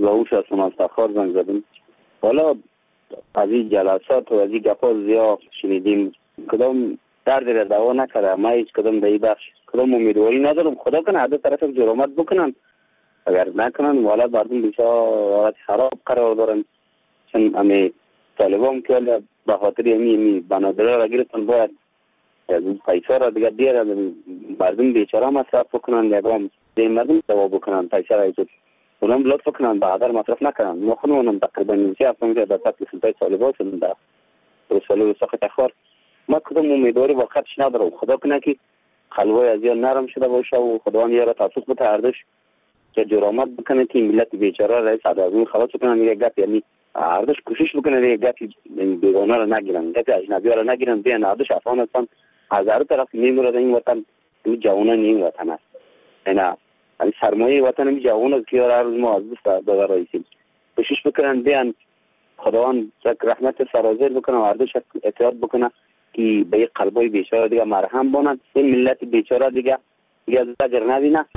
لاوش هستم از تخار زنگ زدم. حالا از این جلسات و از این گپا زیاد شنیدیم، کدام درد را دوا نکرده. ما هیچ کدام در این بخش کدام امیدواری ندارم. خدا کنه هر دو طرف جرامت بکنن، اگر نکنن والا مردم بسیار حالت خراب قرار دارن. چون همه طالبان که به خاطر یمی بنادره را گرفتن باید پیسه را دیگه دیره مردم بیچاره مصرف بکنن، یکم این مردم دوا بکنن پیسه را ایجاد اونم لطف کنن بعدا مصرف نکنن. ما خودمونم تقریبا نیمچه هفتم که در سطح سلطای طالبان شدیم در رساله وساق تخار. ما کدام امیدواری واقعتش ندارم. خدا کنه که خلوای از یا نرم شده باشه و خداوند یه را توفیق بده اردش که جرامت بکنه که ملت بیچاره رئیس عدالت خلاص کنن. یه گپ یعنی اردش کوشش بکنه یه گپ بیگانه را نگیرن، گپ اجنبی را نگیرن. بیان اردش افغانستان از هر طرف میمونه این وطن، این جوانان این وطن است. اینا این سرمایه وطن این جوان است که هر روز ما از دست داده رئیسیم. کوشش بکنن بیان خداوند رحمت سرازیر بکنه و اردش اطاعت بکنه که به قلبای بیچاره دیگه مرهم بونن. این ملت بیچاره دیگه زجر نبینه.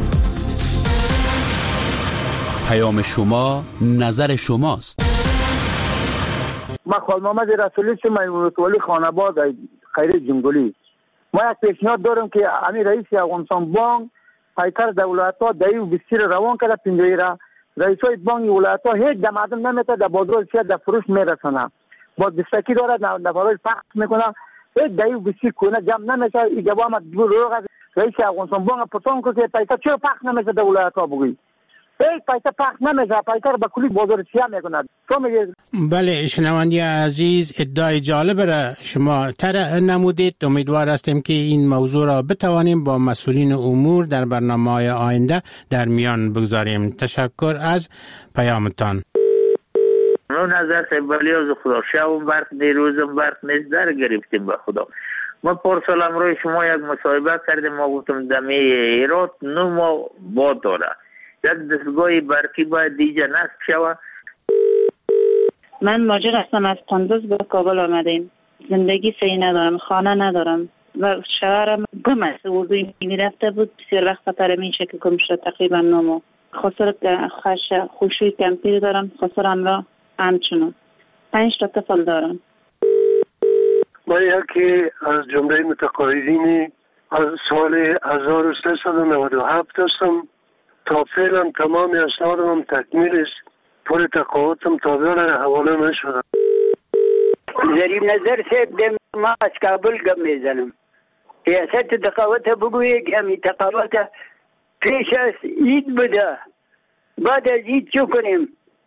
پیام شما نظر شماست. ما خال محمد رسولی ولسوالی خاناباد خیر جنگلی. ما یک پیشنهاد دارم که امیر رئیس افغانستان بانک پیکر دولت‌ها دایو بسیر روان کرده پنجوی را رئیسای بانک ولایت‌ها هیچ دمادم نمیته در بازار سیاه در فروش میرسنه. باز دستکی داره در برای پخش میکنه هیچ دایو بسیر کنه جمع نمیشه. این جواب دو روز رئیس افغانستان بانک پرسان که پیکر چرا پخش نمیشه در ولایت‌ها بگویی. پیسه پخش نمیشه، پیکر به کلی بازار سیاه میکنه. بله شنوندی عزیز، ادعای جالب را شما طرح نمودید. امیدوار هستیم که این موضوع را بتوانیم با مسئولین امور در برنامه‌های آینده در میان بگذاریم. تشکر از پیامتان. نظر خیلی از خدا شب برق دیروزم برق نیست در گرفتیم به خدا. ما پارسال امروز شما یک مصاحبه کردیم، ما گفتم دمی ایراد 9 ماه باد داره، یک دستگاه برقی باید دیجا نصب شود. من ماجر هستم، از قندوز به کابل آمدیم. زندگی صحیح ندارم، خانه ندارم و شوهرم گم است. اردوی میرفته بود، بسیار وقت خطر میشه که گم شد. تقریبا 9 ماه. خسر خوشوی کمپیر دارم، خسرم را همچنان 5 تا طفل دارم. ما یکی از جمله متقاعدین از سال 1397 هستم. تا فعلا تمام اسنادم تکمیل است. پول تقاعدم تا فعلا حواله نشده. ظریف نظر صاحب ما از کابل گم میزنم. ریاست تقاعد بگویه که همی تقاعد پیش از عید بده، بعد از عید چو کنیم؟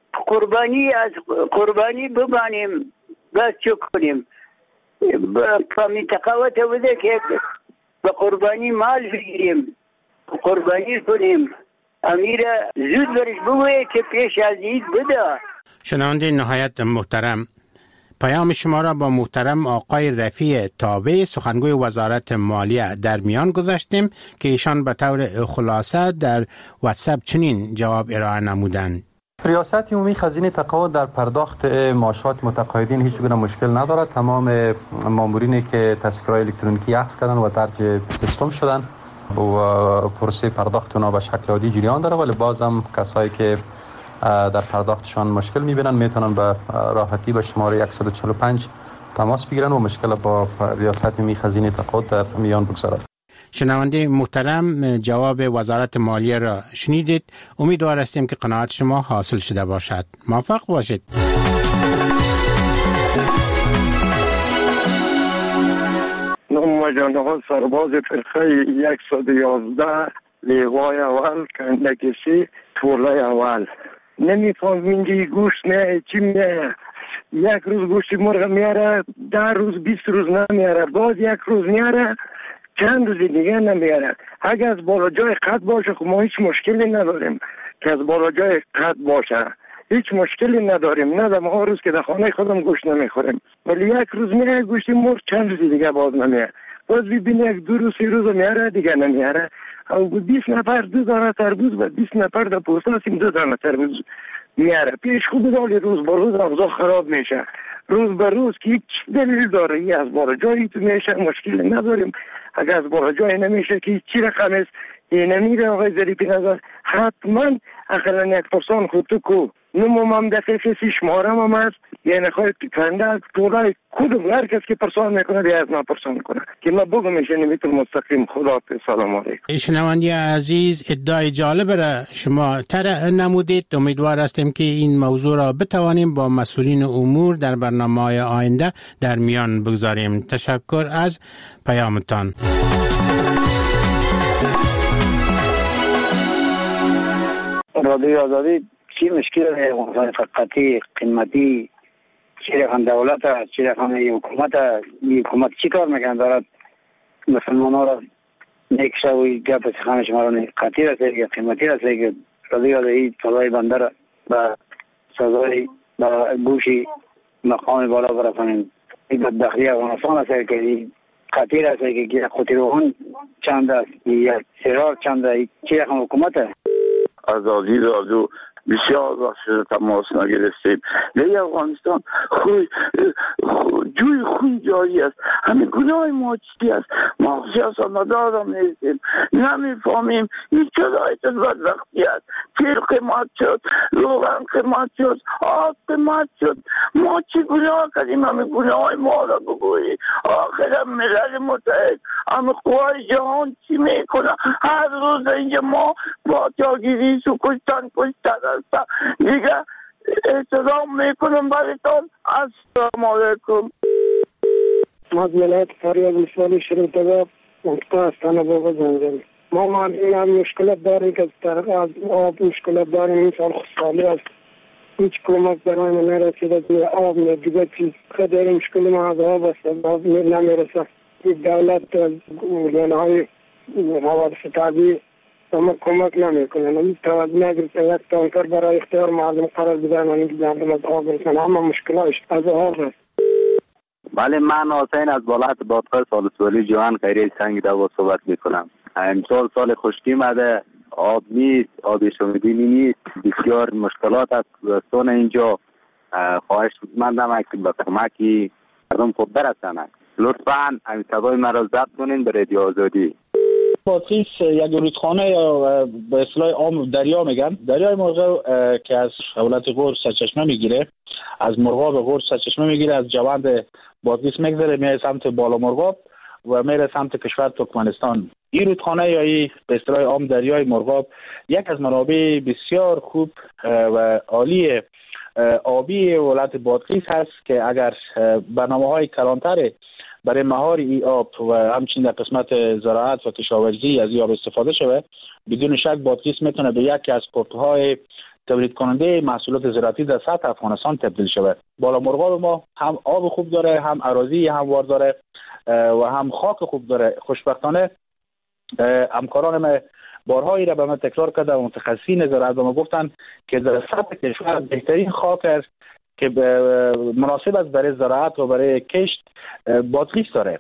قربانی ببانیم، بعد چو کنیم؟ همی تقاعد بده که به قربانی مال بگیریم، قربانی کنیم. امیر زود برش بگویه که پیش از عید بده. شنونده نهایت محترم، پیام شما را با محترم آقای رفیع تابع سخنگوی وزارت مالیه در میان گذاشتیم که ایشان به طور خلاصه در واتساپ چنین جواب ارائه نمودند. ریاست عمومی خزینه تقاعد در پرداخت معاشات متقاعدین هیچ گونه مشکل ندارد. تمام مامورینی که تذکره الکترونیکی اخذ کردن و درج سیستم شدن و پروسه پرداخت اونا به شکل عادی جریان داره، ولی بازم کسایی که در پرداختشان مشکل میبینن میتونن به راحتی به شماره 145 تماس بگیرن و مشکل با ریاست عمومی خزینه تقاعد در میان بگذارن. شنونده محترم، جواب وزارت مالیه را شنیدید. امیدوار هستیم که قناعت شما حاصل شده باشد. موفق باشید. جانها سرباز فرقه 111 لیوای اول کندکسی طوله اول. نمیفهم اینجا گوشت میاره چی میاره. یک روز گوشت مرغ میاره، 10 روز 20 روز نمیاره، باز یک روز میاره، چند روز دیگه نمیاره. اگه از بالا جای قد باشه خب ما هیچ مشکلی نداریم که از بالا جای قد باشه، هیچ مشکلی نداریم. نه ما روز که در خانه خودم گوشت نمیخوریم، ولی یک روز میاره گوشت مرغ، چند روز دیگه باز نمیاره. باز ببینی یک 2 روز 3 روز میاره دیگه نمیاره. او 20 نفر 2 دانه تربوز و 20 نفر در پوستا سیم 2 دانه تربوز میاره. پیش خوب دالی روز با روز اوضاع خراب میشه، روز به روز که هیچ دلیل داره. ای از بالا جایی تو میشه مشکل نداریم. اگر از بالا جایی نمیشه که چی رقم است اینمی را آقای ظریفی نظر حتما اقلا 1% خود تو کو نمو هم دقیقه سی شمارم هم هست یعنی خواهد کنده طولای کدوم هر کس که پرسان میکنه دیگه از من پرسان کنه که ما بگو میشه نمیتون مستقیم. خدا سلام علیکم. شنوندی عزیز، ادعای جالب را شما طرح نمودید. امیدوار هستیم که این موضوع را بتوانیم با مسئولین امور در برنامه‌های آینده در میان بگذاریم. تشکر از پیامتان. رادیو آزادی چی مشکل داره؟ فقطی قیمتی چی رقم دولت است، چی رقم حکومت است. حکومت چی کار میکنه دارد مسلمان ها را نیکشه و گپ سخن شما را قطعی رسه یا قیمتی رسه که رادیو آزادی صدای بنده را به سزای به گوشی مقام بالا برسانیم. این بدبختی افغانستان است که قطعی رسه که قوتی روحان چند است یا سرار چند است. چی رقم حکومت است؟ آزادی رادیو بسیار وقت تماس نگرفتیم. در افغانستان جوی خون جاری است. همین گناه ما چی است؟ ما سیاستمدار هم نیستیم، نمیفهمیم این چرایط بدبختی است. تیل قیمت شد، روغن قیمت شد، آب قیمت شد. ما چی گناه کردیم؟ همین گناه ما را بگویی. آخر ملل متحد همین قوای جهان چی میکنه؟ هر روز اینجا ما با جاگیری سو کشتن است. دیگه احترام میکنم برایتان. السلام علیکم. ما از ولایت فاریاب ولسوالی شروطه منطقه استانه بابا زنجان. ما هم مشکلات داریم که از آب مشکلات داریم. این سال خسالی است، هیچ کمک برای ما نرسیده. آب دیگه چیز خیلی مشکل ما از آب است، آب نمیرسه. این دولت های حوادث طبیعی ما کمک نمیکنه. نمی توجه نگرفته یک تانکر برای اختیار مردم قرار بدن و اینکه مردم از آب برسن. همه مشکلاتش از آب است. بله، من حسین از بالات دادگاه سالسوالی جوان خیری سنگ دوا صحبت میکنم. امسال سال خشکی مده، آب نیست، آب شومیدنی نیست، بسیار مشکلات است دوستان اینجا. خواهش مندم که به کمکی مردم خود برسند. لطفاً این صدای مرا ضبط کنین به رادیو آزادی. بادغیس یک رودخانه یا به اصطلاح عام دریا میگن، دریای مرغاب که از ولایت غور سرچشمه میگیره، از مرغاب غور سرچشمه میگیره، از جوند بادغیس میگذره میره سمت بالا مرغاب و میره سمت کشور ترکمنستان. این رودخانه یا این به اصطلاح عام دریای مرغاب یک از منابع بسیار خوب و عالی آبی ولایت بادغیس هست که اگر برنامه‌های کلانتر برای مهار ای آب و همچنین در قسمت زراعت و کشاورزی از ای آب استفاده شود، بدون شک بادغیس میتونه به یکی از پورت‌های تولید کننده محصولات زراعتی در سطح افغانستان تبدیل شود. بالا مرغاب ما هم آب خوب داره، هم اراضی هموار داره و هم خاک خوب داره. خوشبختانه همکاران ما بارهایی را به من تکرار کرده و متخصصین زراعت به ما گفتن که در سطح کشور بهترین خاک است که مناسب است برای زراعت و برای کشت بادغیس داره.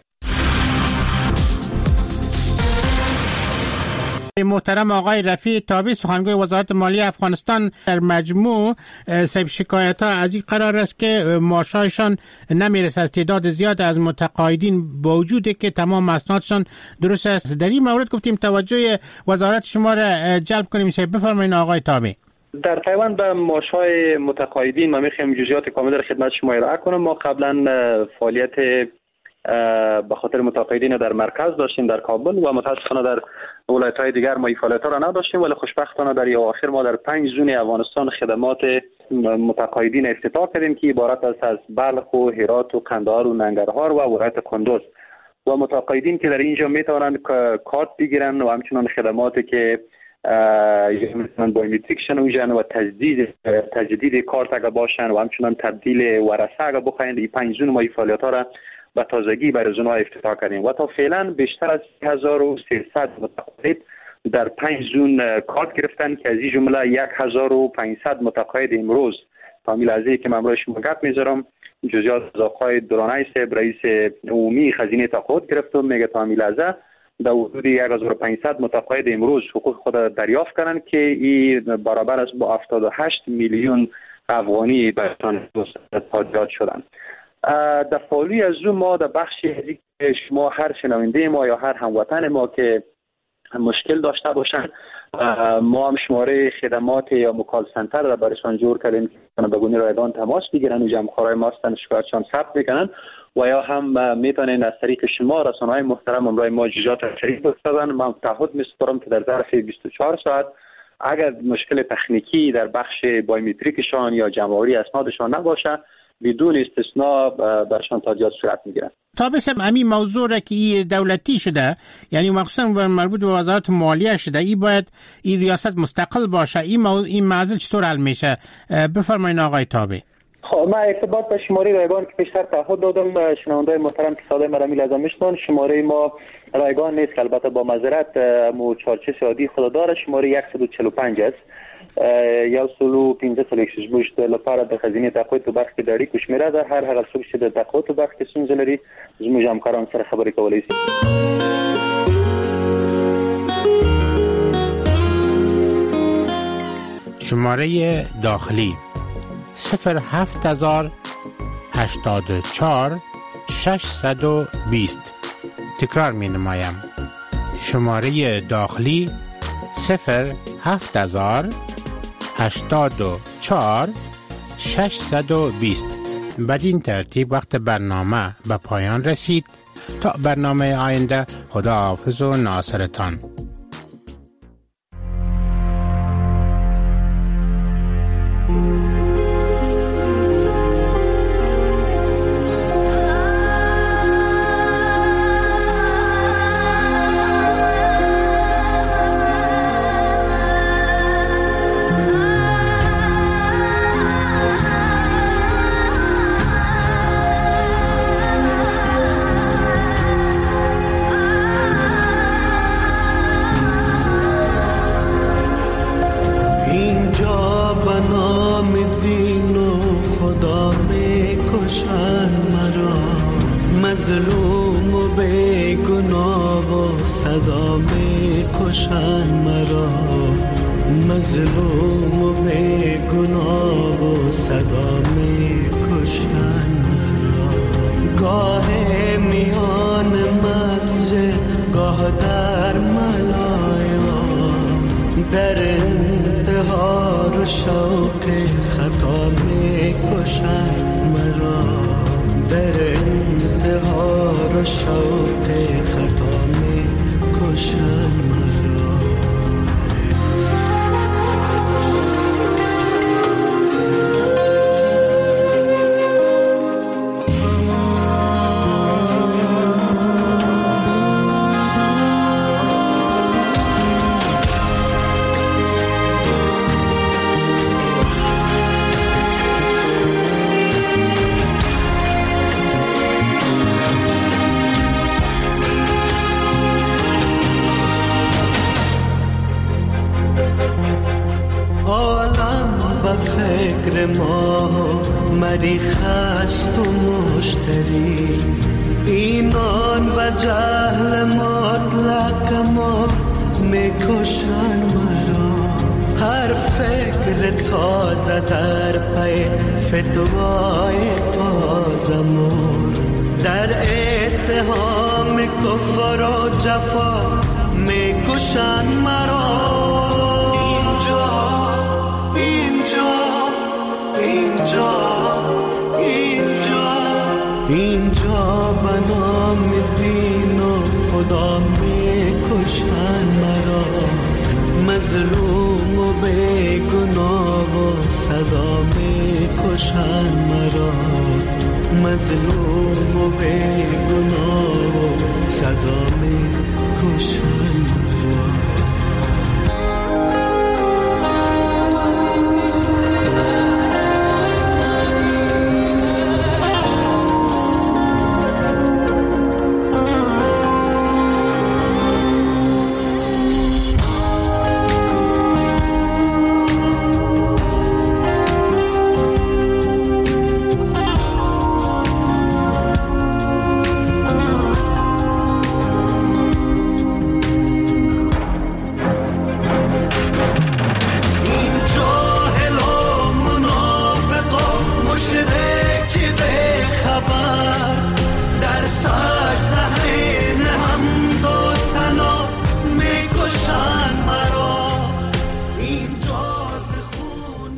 محترم آقای رفیع تابی، سخنگوی وزارت مالیه افغانستان، در مجموع سبب شکایت ها از این قرار است که معاششان نمیرسه از تعداد زیاد از متقاعدین با وجودی که تمام اسنادشان درست است. در این مورد گفتیم توجه وزارت شما را جلب کنیم. بفرمایید آقای تابی. در پیوند به معاشهای متقاعدین ما میخوایم جزئیات کامل را خدمت شما ارائه کنم. ما قبلا فعالیت به خاطر متقاعدین در مرکز داشتیم در کابل و متاسفانه در ولایت‌های دیگر ما این فعالیت‌ها را نداشتیم، ولی خوشبختانه در اواخر ما در 5 زون افغانستان خدمات متقاعدین افتتاح کردیم که عبارت است از بلخ و هرات و قندهار و ننگرهار و ولایت کندوز. و متقاعدین که در اینجا میتوانند کارت بگیرن و همچنین خدماتی که مثلا بایومتریک شنوشن و تجدید کارت اگر باشن و همچنین تبدیل ورثه اگر بخواین، این 5 زون ما این فعالیت‌ها را به تازگی برای زونها افتتاح کردیم و تا فعلا بیشتر از 1300 متقاعد در 5 زون کارت گرفتن که از این جمله 1500 متقاعد امروز تا لحظه‌ای که من برای شما گپ میذارم جزئیات از آقای درانای صاحب رئیس عمومی خزینه تقاعد گرفتم، میگه تا لحظه در حدود 1500 متقاعد امروز حقوق خود دریافت کردن که این برابر است با 78 میلیون افغانی برتان تاجیات شدن. در فعالی از ما در بخشی که شما هر شنونده ما یا هر هموطن ما که مشکل داشته باشند. ما هم شماره خدمات یا مکال سنتر را برشان جور کردیم که به گونه رایگان تماس بگیرن و جمع‌خوارای ما هستن شکایتشان ثبت میکنن و یا هم میتونین از طریق شما رسانه‌های محترم امروز ما جزئیات شریک بسازن. من تعهد می‌سپارم که در ظرف 24 ساعت اگر مشکل تکنیکی در بخش بایومتریکشان یا جمع‌آوری اسنادشان نباشه بدون استثناء برشان تادیات صورت میگیرن. تا بسم همین موضوع را که دولتی شده، یعنی مخصوصا مربوط به وزارت مالیه شده، این باید این ریاست مستقل باشه، این معضل چطور حل میشه؟ بفرمایید آقای تابع. خب من ارتباط به شماره رایگان که پیشتر تعهد دادم شنونده‌های محترم که صدای مرا می‌لازم میشنون، شماره ما رایگان نیست که البته با معذرت مو چارچه عادی خود داره، شماره 145 است. یا سلو 15 سال یکش بوشت لپاره د خزینه تقویت تو بخش داری کوش میره ده هر هغه څوک چې د تقویت تو بخش کې لري زموږ همکاران سره خبرې کولای شي. شماره داخلی 07084 620. تکرار می نمایم. شماره داخلی 07084 620. بدین ترتیب وقت برنامه به پایان رسید. تا برنامه آینده خداحافظ و ناصرتان. مظلوم و بیگناه و صدا می کشن مرا، مظلوم و بیگناه و صدا می کشن مرا. گاه میان مسجد گاه در ملایا، در انتحار و شوق خطا می کشن مرا، در انتحار و شوق خطا می کشن مرا. فکر ما مریخست و مشتری، اینان و جهل مطلق ما میکشن مرا. هر فکر تازه در پی فتوای تازه مر، در اتهام کفر و جفا میکشن مرا. اینجا به نام دین و خدا میکشن مرا، مظلوم و بیگناه و صدا میکشن مرا، مظلوم و بیگناه و صدا میکشن مرا.